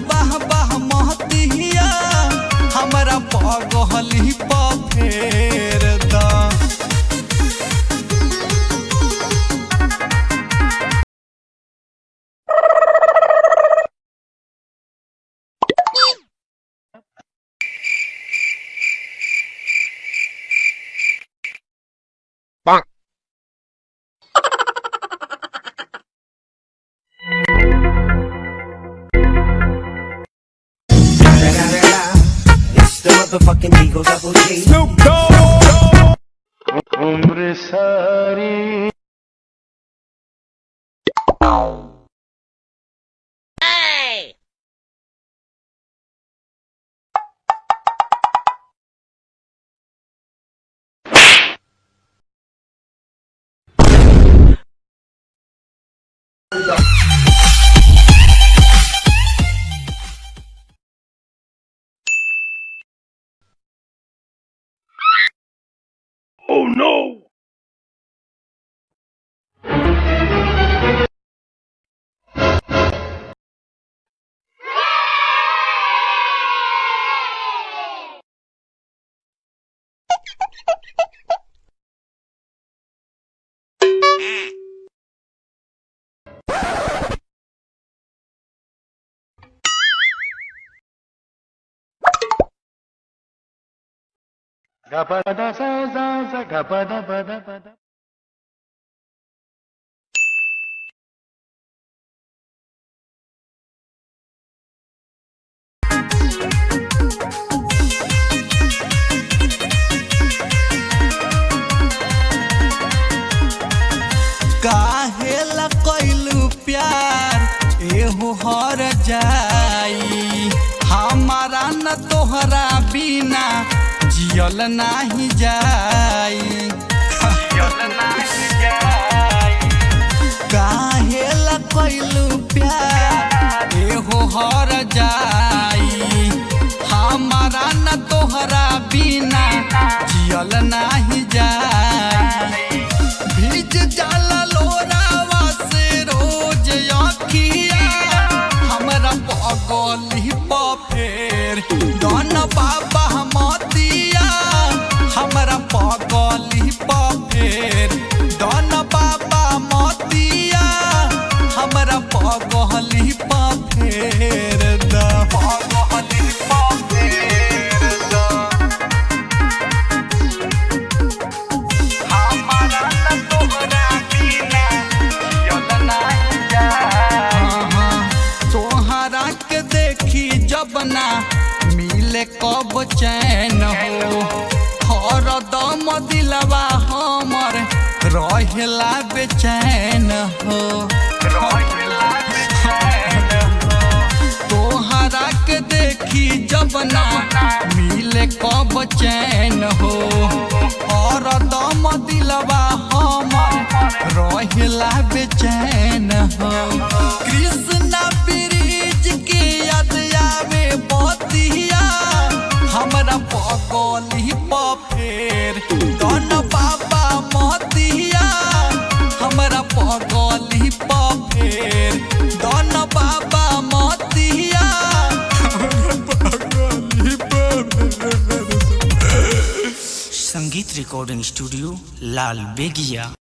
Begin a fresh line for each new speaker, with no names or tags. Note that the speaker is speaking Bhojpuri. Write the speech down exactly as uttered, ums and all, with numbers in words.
बाह बाह महतिया हमरा पगली पर फेर दा।
It's the motherfucking Eagle Double G.
Snoop Dogg.
उम्र सारी Oh no! Gapada sa sa sa gapada pada pada.
काहेला कइलू प्यार एहो हर जाई हमारा न तोहरा बिना जियल नाही जाई जियल नाही जाई। काहेला कइलू प्यार एहो हर जाई हमारा न तोहरा बिना जियल नाही जाई। भीज जाला लोरावा से रोज आँखिया हमरा पगली पर फेर दन बाबा मतिया हमरा पगली पर फेर दन बाबा मतिया हमरा पगली पर फेर द पगली पर फेर द। तोहरा के देखी जब ना मिले कब चैन हो हर दम दिलवा हमर रहेला बेचैन हो। तोहरा के देखी जब ना मिले कब चैन हो और दम दिलवा हमर रहेला बेचैन हो। कृष्णा ब्रिज के याद आवे बतिया हमरा पगली पर फेर दन बाबा मतिया हमरा पगली पर फेर दन बाबा मतिया पगली पर।
संगीत रिकॉर्डिंग स्टूडियो लाल बेगिया।